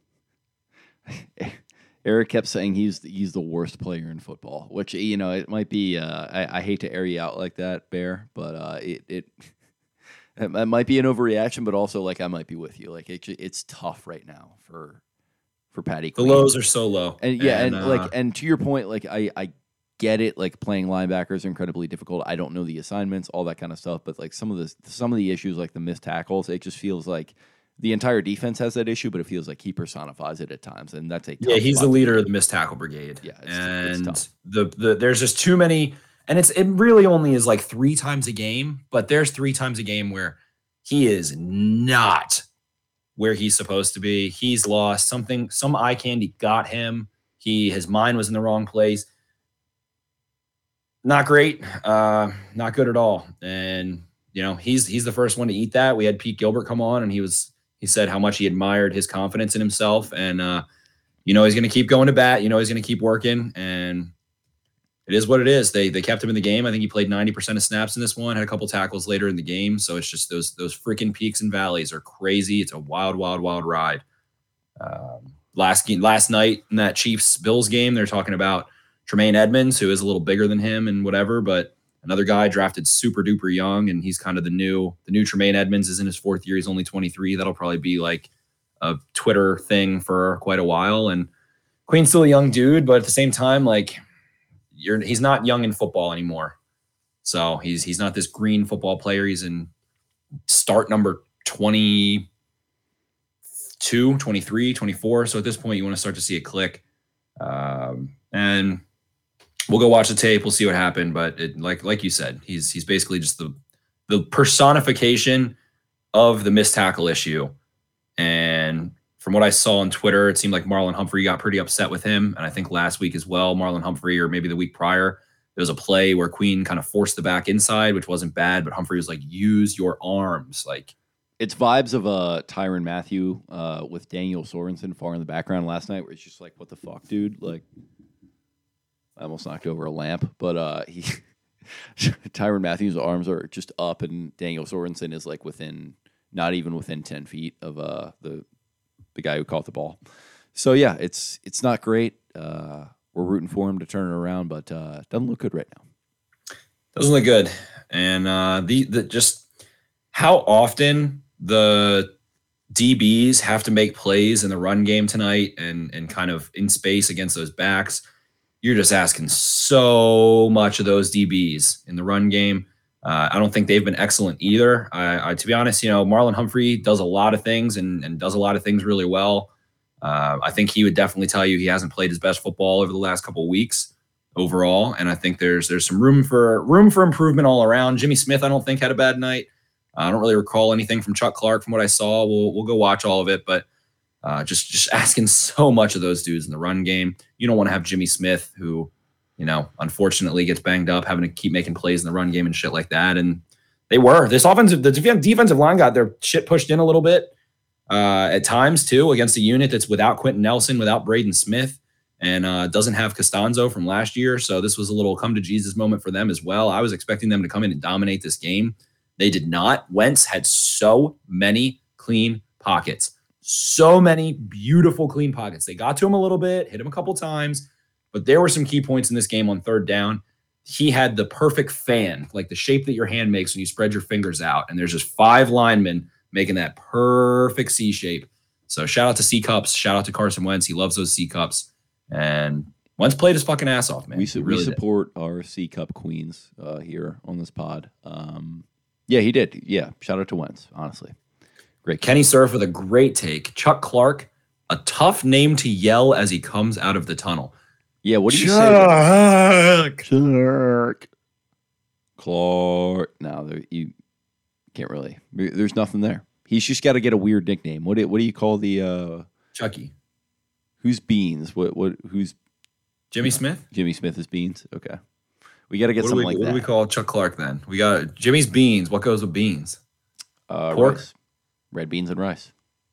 Eric kept saying he's he's the worst player in football, which, you know, it might be. Uh, I, I hate to air you out like that, Bear, but uh, it it it might be an overreaction, but also like I might be with you. Like it, it's tough right now for for Patty Queen. The lows are so low, and yeah, and, and uh, like and to your point, like I I get it. Like playing linebackers are incredibly difficult. I don't know the assignments, all that kind of stuff, but like some of the some of the issues, like the missed tackles, it just feels like. The entire defense has that issue, but it feels like he personifies it at times, and that's a tough yeah. He's spot the to leader be. of the missed tackle brigade. Yeah, it's, and it's tough. the the there's just too many, and it's it really only is like three times a game, but there's three times a game where he is not where he's supposed to be. He's lost something. Some eye candy got him. He his mind was in the wrong place. Not great. Uh, not good at all. And you know he's he's the first one to eat that. We had Pete Gilbert come on, and he was. He said how much he admired his confidence in himself. And, uh, you know, he's going to keep going to bat. You know, he's going to keep working. And it is what it is. They they kept him in the game. I think he played ninety percent of snaps in this one, had a couple tackles later in the game. So it's just those those freaking peaks and valleys are crazy. It's a wild, wild, wild ride. Um, last game, last night in that Chiefs-Bills game, they're talking about Tremaine Edmonds, who is a little bigger than him and whatever, but another guy drafted super duper young, and he's kind of the new the new Tremaine Edmonds is in his fourth year. He's only twenty-three. That'll probably be like a Twitter thing for quite a while. And Queen's still a young dude, but at the same time, like you're he's not young in football anymore. So he's he's not this green football player. He's in start number twenty-two, twenty-three, twenty-four. So at this point, you want to start to see it click. Um, and we'll go watch the tape. We'll see what happened. But it, like like you said, he's he's basically just the the personification of the missed tackle issue. And from what I saw on Twitter, it seemed like Marlon Humphrey got pretty upset with him. And I think last week as well, Marlon Humphrey, or maybe the week prior, there was a play where Queen kind of forced the back inside, which wasn't bad. But Humphrey was like, use your arms. Like, it's vibes of uh, Tyrann Mathieu uh, with Daniel Sorensen far in the background last night, where it's just like, what the fuck, dude? Like, I almost knocked over a lamp, but uh, he Tyrann Mathieu's arms are just up, and Daniel Sorensen is like within, not even within ten feet of uh, the the guy who caught the ball. So yeah, it's it's not great. Uh, we're rooting for him to turn it around, but uh, doesn't look good right now. Doesn't look good, and uh, the the just how often the D Bs have to make plays in the run game tonight, and and kind of in space against those backs. You're just asking so much of those D Bs in the run game. Uh, I don't think they've been excellent either. I, I, to be honest, you know, Marlon Humphrey does a lot of things and, and does a lot of things really well. Uh, I think he would definitely tell you he hasn't played his best football over the last couple of weeks overall. And I think there's there's some room for room for improvement all around. Jimmy Smith, I don't think, had a bad night. I don't really recall anything from Chuck Clark from what I saw. We'll we'll go watch all of it, but Uh, just just asking so much of those dudes in the run game. You don't want to have Jimmy Smith, who, you know, unfortunately gets banged up, having to keep making plays in the run game and shit like that. And they were. This offensive, the defensive line got their shit pushed in a little bit uh, at times too, against a unit that's without Quentin Nelson, without Braden Smith, and uh, doesn't have Costanzo from last year. So this was a little come to Jesus moment for them as well. I was expecting them to come in and dominate this game. They did not. Wentz had so many clean pockets. So many beautiful clean pockets. They got to him a little bit, hit him a couple times, but there were some key points in this game on third down. He had the perfect fan, like the shape that your hand makes when you spread your fingers out. And there's just five linemen making that perfect C shape. So shout out to C-Cups. Shout out to Carson Wentz. He loves those C-Cups. And Wentz played his fucking ass off, man. We, su- really we support did. our C-Cup queens uh, here on this pod. Um, yeah, he did. Yeah, shout out to Wentz, honestly. Great. Kenny Surf with a great take. Chuck Clark, a tough name to yell as he comes out of the tunnel. Yeah, what do you Chuck. say? Chuck. Clark. No, there, you can't really. There's nothing there. He's just got to get a weird nickname. What do, what do you call the uh, Chucky? Who's Beans? What what? Who's Jimmy Smith? Jimmy Smith is Beans. Okay, we got to get what something we, like what that. What do we call Chuck Clark then? We got Jimmy's Beans. What goes with beans? Uh, pork, rice. Red beans and rice.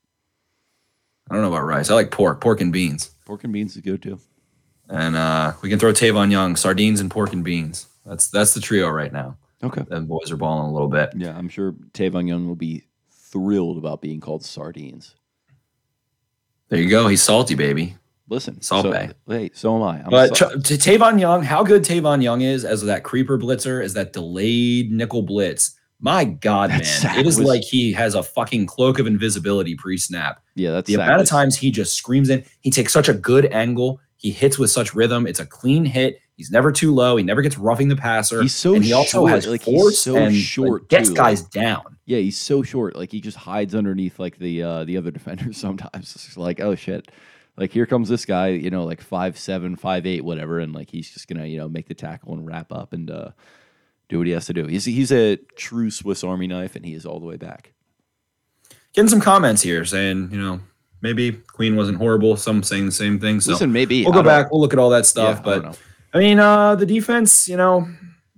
I don't know about rice. I like pork. Pork and beans. Pork and beans is good too. And uh, we can throw Tavon Young, sardines and pork and beans. That's that's the trio right now. Okay. Them boys are balling a little bit. Yeah, I'm sure Tavon Young will be thrilled about being called sardines. There you go. He's salty, baby. Listen, Salt so, Bay. Hey, so am I. I'm but so- to Tavon Young, how good Tavon Young is as that creeper blitzer, as that delayed nickel blitz. My God, That man. sack It is was- like he has a fucking cloak of invisibility pre-snap. yeah, that's The amount of times he just screams in. He takes such a good angle. He hits with such rhythm. It's a clean hit. He's never too low. He never gets roughing the passer. He's so and he also short. has Like, he's force so and short, like, gets too. guys down. Yeah, he's so short. Like he just hides underneath like the uh, the other defenders sometimes. It's just like, oh shit. Like here comes this guy, you know, like five seven, five eight, whatever, and like he's just gonna, you know, make the tackle and wrap up and uh, do what he has to do. He's he's a true Swiss Army knife, and he is all the way back. Getting some comments here saying, you know, maybe Queen wasn't horrible. Some saying the same thing. So Listen, maybe we'll go back. We'll look at all that stuff. Yeah, I but don't know. I mean, uh, the defense, you know,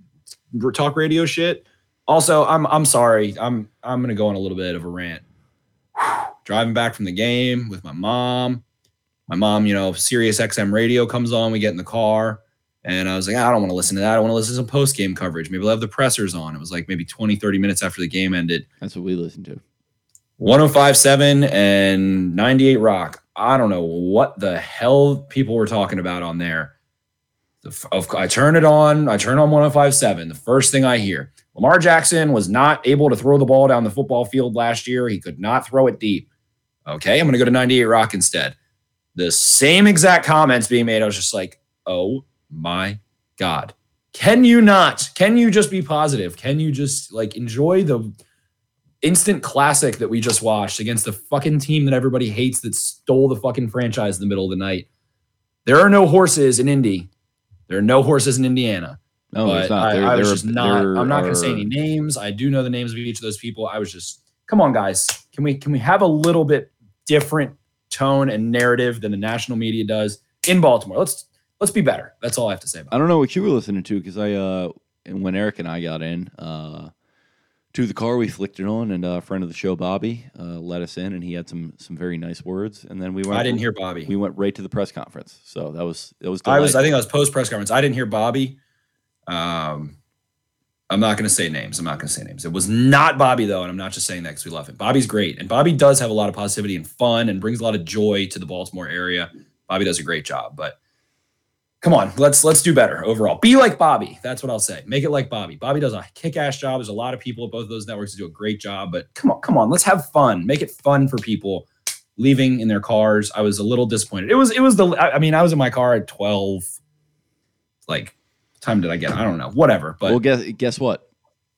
talk radio shit. Also, I'm I'm sorry. I'm I'm gonna go on a little bit of a rant. Driving back from the game with my mom. My mom, you know, Sirius X M radio comes on. We get in the car, and I was like, I don't want to listen to that. I want to listen to some post game coverage. Maybe they'll have the pressers on. It was like maybe twenty, thirty minutes after the game ended. That's what we listen to. one oh five point seven and ninety-eight Rock. I don't know what the hell people were talking about on there. The, of, I turn it on. I turn on one oh five point seven. The first thing I hear, Lamar Jackson was not able to throw the ball down the football field last year. He could not throw it deep. Okay, I'm going to go to ninety-eight Rock instead. The same exact comments being made. I was just like, oh my God. Can you not? Can you just be positive? Can you just like enjoy the instant classic that we just watched against the fucking team that everybody hates that stole the fucking franchise in the middle of the night? There are no horses in Indy. There are no horses in Indiana. No, but there's not. I, There- I was there- just not. there I'm not going are- to say any names. I do know the names of each of those people. I was just, come on, guys. Can we can we have a little bit different tone and narrative than the national media does in Baltimore? Let's let's be better. That's all I have to say about it. I don't know what you were listening to because I, uh, and when Eric and I got in uh, to the car, we flicked it on, and uh, a friend of the show, Bobby, uh, let us in, and he had some some very nice words, and then we went. I didn't hear Bobby. We went right to the press conference, so that was it was. I was. I delightful. think I was post press conference. I didn't hear Bobby. Um, I'm not going to say names. I'm not going to say names. It was not Bobby though, and I'm not just saying that because we love him. Bobby's great, and Bobby does have a lot of positivity and fun, and brings a lot of joy to the Baltimore area. Bobby does a great job, but come on, let's let's do better overall. Be like Bobby. That's what I'll say. Make it like Bobby. Bobby does a kick-ass job. There's a lot of people at both of those networks that do a great job, but come on, come on, let's have fun. Make it fun for people leaving in their cars. I was a little disappointed. It was it was the. I I mean, I was in my car at twelve. Like, what time did I get? I don't know. Whatever. But well, guess guess what?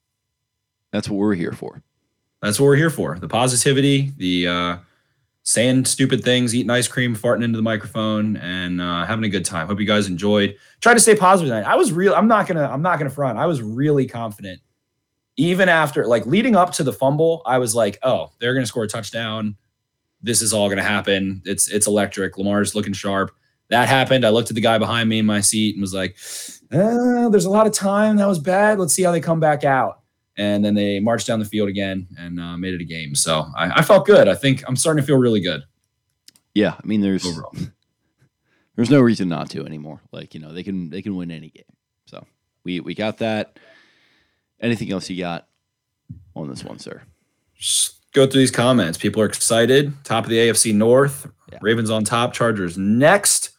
That's what we're here for. that's what we're here for. The positivity, the uh, saying stupid things, eating ice cream, farting into the microphone, and uh, having a good time. Hope you guys enjoyed. Try to stay positive tonight. I was real. I'm not gonna. I'm not gonna front. I was really confident, even after like leading up to the fumble. I was like, oh, they're gonna score a touchdown. this is all going to happen. It's it's electric. Lamar's looking sharp. That happened. I looked at the guy behind me in my seat and was like, eh, there's a lot of time. That was bad. Let's see how they come back out. And then they marched down the field again and uh, made it a game. So I, I felt good. I think I'm starting to feel really good. Yeah, I mean, there's overall. there's no reason not to anymore. Like, you know, they can they can win any game. So we we got that. Anything else you got on this one, sir? Just go through these comments. People are excited. Top of the A F C North. Yeah. Ravens on top. Chargers next.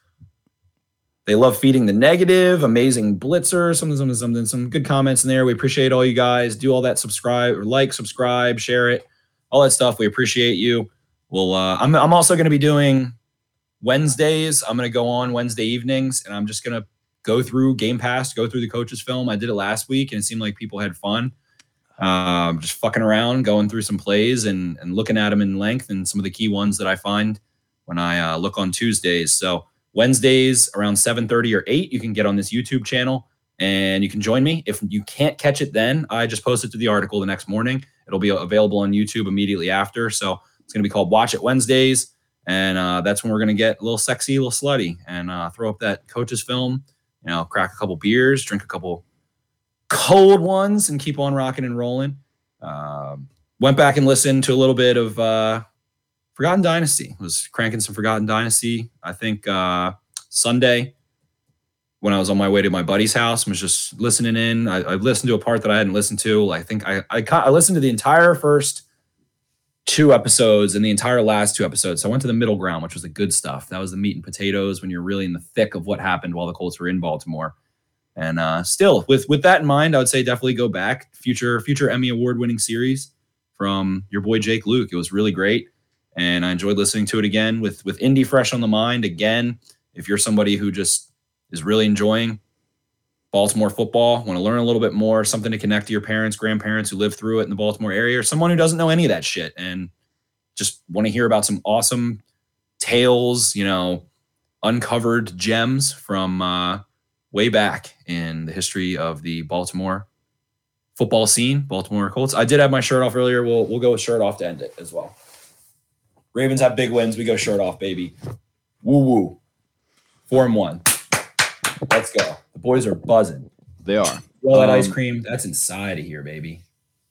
They love feeding the negative. Amazing blitzer. Something, something, something. Some good comments in there. We appreciate all you guys. Do all that. Subscribe or like, subscribe, share it, all that stuff. We appreciate you. Well, uh, I'm I'm also going to be doing Wednesdays. I'm going to go on Wednesday evenings, and I'm just going to go through Game Pass, go through the coaches film. I did it last week, and it seemed like people had fun. Um, just fucking around, going through some plays and and looking at them in length, and some of the key ones that I find when I uh, look on Tuesdays. So Wednesdays around seven thirty or eight, you can get on this YouTube channel and you can join me. If you can't catch it then, I just post it to the article the next morning. It'll be available on YouTube immediately after. So it's going to be called Watch It Wednesdays. And uh, that's when we're going to get a little sexy, a little slutty, and uh, throw up that coach's film, you know, crack a couple beers, drink a couple cold ones, and keep on rocking and rolling. Um, went back and listened to a little bit of uh, Forgotten Dynasty. Was cranking some Forgotten Dynasty. I think uh, Sunday when I was on my way to my buddy's house, I was just listening in. I, I listened to a part that I hadn't listened to. I think I, I I listened to the entire first two episodes and the entire last two episodes. So I went to the middle ground, which was the good stuff. That was the meat and potatoes when you're really in the thick of what happened while the Colts were in Baltimore. And uh, still, with with that in mind, I would say definitely go back. Future future Emmy Award winning series from your boy Jake Luke. It was really great. And I enjoyed listening to it again with, with Indy fresh on the mind. Again, if you're somebody who just is really enjoying Baltimore football, want to learn a little bit more, something to connect to your parents, grandparents who live through it in the Baltimore area, or someone who doesn't know any of that shit and just want to hear about some awesome tales, you know, uncovered gems from uh, way back in the history of the Baltimore football scene, Baltimore Colts. I did have my shirt off earlier. We'll we'll go with shirt off to end it as well. Ravens have big wins. We go shirt off, baby. Woo woo. Four and one. Let's go. The boys are buzzing. They are. All that Um, ice cream, that's inside of here, baby.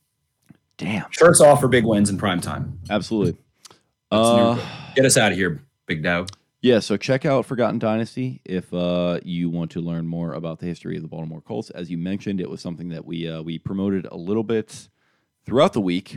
Damn. Shirts off for big wins in prime time. Absolutely. That's Uh, new. Get us out of here, big dog. yeah, so check out Forgotten Dynasty if uh, you want to learn more about the history of the Baltimore Colts. As you mentioned, it was something that we uh, we promoted a little bit throughout the week.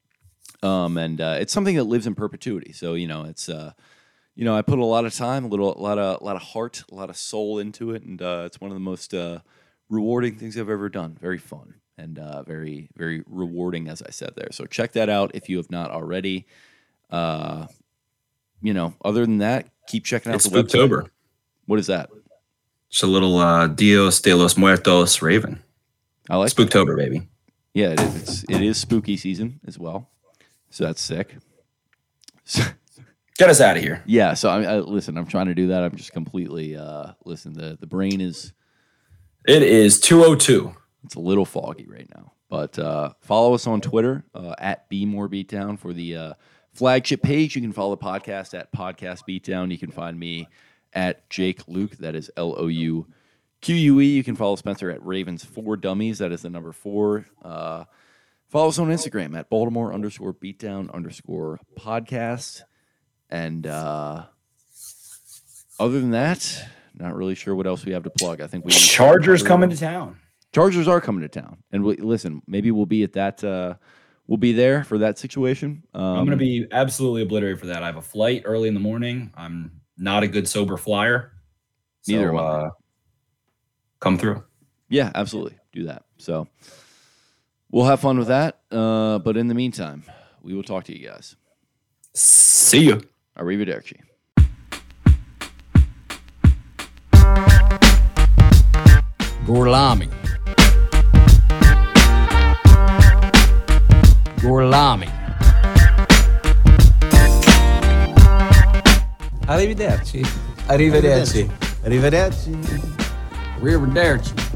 Um, and uh, it's something that lives in perpetuity. So, you know, it's, uh, you know, I put a lot of time, a little, a lot of, a lot of heart, a lot of soul into it. And uh, it's one of the most uh, rewarding things I've ever done. Very fun and uh, very, very rewarding, as I said there. So check that out if you have not already. Uh, you know, other than that, keep checking out It's the Spooktober. website. What is that? Just a little uh, Dios de los Muertos Raven. I like that. Spooktober, baby. Yeah, it is. It's, it is spooky season as well. So that's sick. So, Get us out of here. yeah. So I, I listen. I'm trying to do that. I'm just completely uh, listen. The the brain is It is two oh two. it's a little foggy right now. But uh, follow us on Twitter uh, at Be More Beatdown for the uh, flagship page. You can follow the podcast at Podcast Beatdown. You can find me at Jake Luke. That is L O U Q U E. You can follow Spencer at Ravens Four Dummies. That is the number four. Uh, Follow us on Instagram at Baltimore underscore beatdown underscore podcast. And uh, other than that, not really sure what else we have to plug. I think we Chargers coming to town. Chargers are coming to town. And we, listen, maybe we'll be at that. Uh, we'll be there for that situation. Um, I'm going to be absolutely obliterated for that. I have a flight early in the morning. I'm not a good sober flyer. So, Neither am I. uh, come through. Yeah, absolutely. Do that. So we'll have fun with that. Uh, but in the meantime, we will talk to you guys. See you. Arrivederci. Gorlami. Gorlami. Arrivederci. Arrivederci. Arrivederci. Arrivederci.